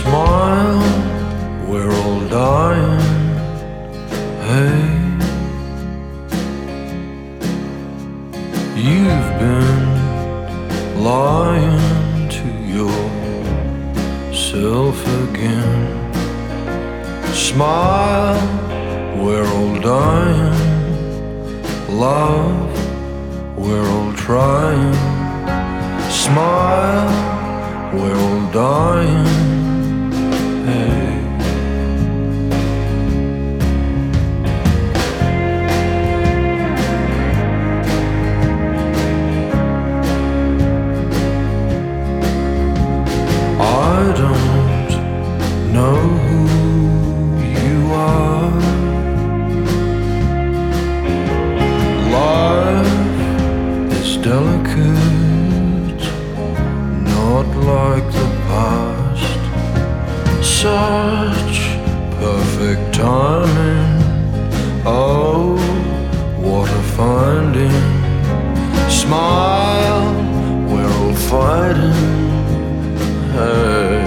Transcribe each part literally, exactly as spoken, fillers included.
Smile, we're all dying. Hey, you've been lying to yourself again. Smile, we're all dying. Love, we're all trying. Smile, we're all dying. Hey. I don't know who you are. Life is delicate, not like the past. Such perfect timing. Oh, what a finding. Smile, we're all fighting. Hey.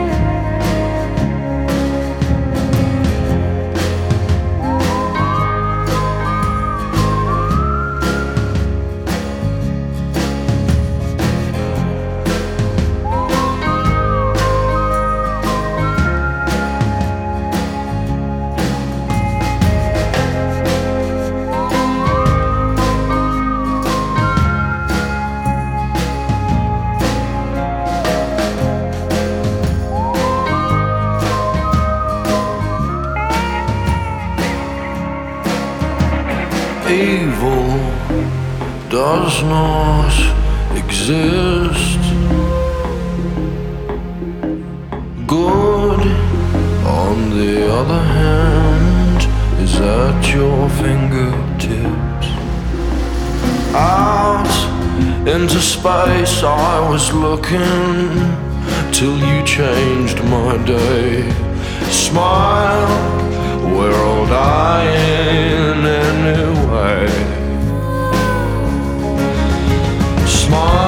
Evil does not exist. Good, on the other hand, is at your fingertips. Out into space I was looking till you changed my day. Smile, we're all dying anyway. Smile.